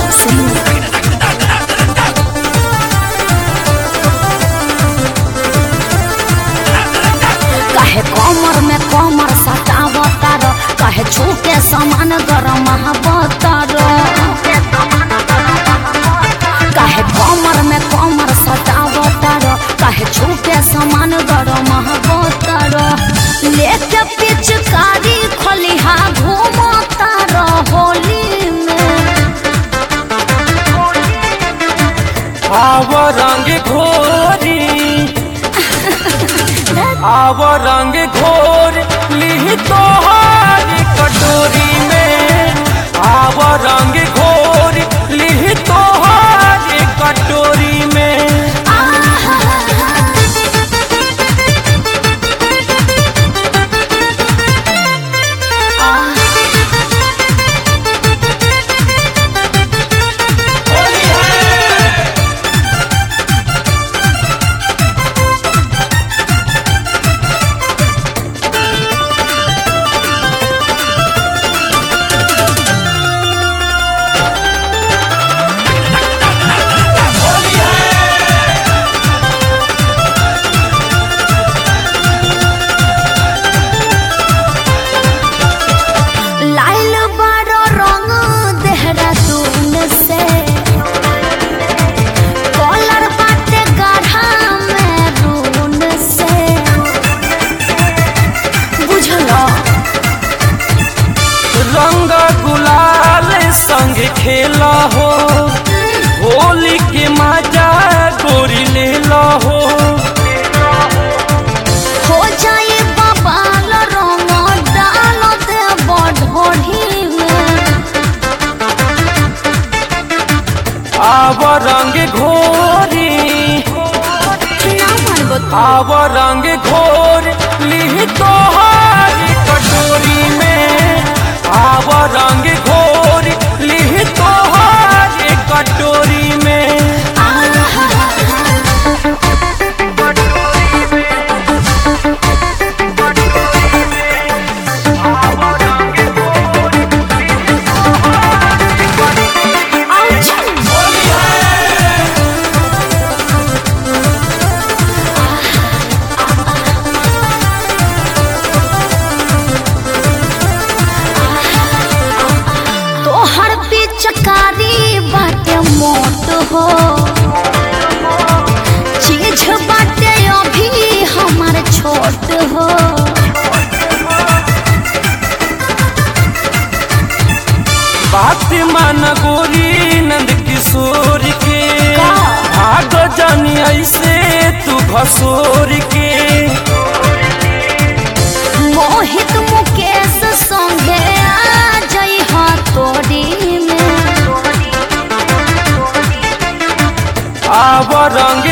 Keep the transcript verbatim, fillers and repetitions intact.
कहे कमर में कमर सटावतार कहे छूके समान गरम हवतार कहे कमर में कमर सटावतार कहे छूके समान गरम हवतार लेके पिचकारी खलिहा घूमतार होली में आव रंग घोरी आव रंग घोर ली तोहारी कटोरी में आव रंग घोर ली तोहारी कटोरी में संग खेला हो होली के मजा गोरी ले ला हो हो जाए बबाल रंग डाल दे बढ़ोरी में आव रंग घोरी आव रंग घोर ली तोहारी कटोरी में आव रंग घोर ली तोहारी कटोरी में चकारी बाटे मोट हो चीज बाटे अभी हमार छोट हो बात मान गोरी नंद किशोर के भाग जानी ऐसे तू घसोर के मोहित मुकेश संगे आ जाई हा तोड़ी में आव रंग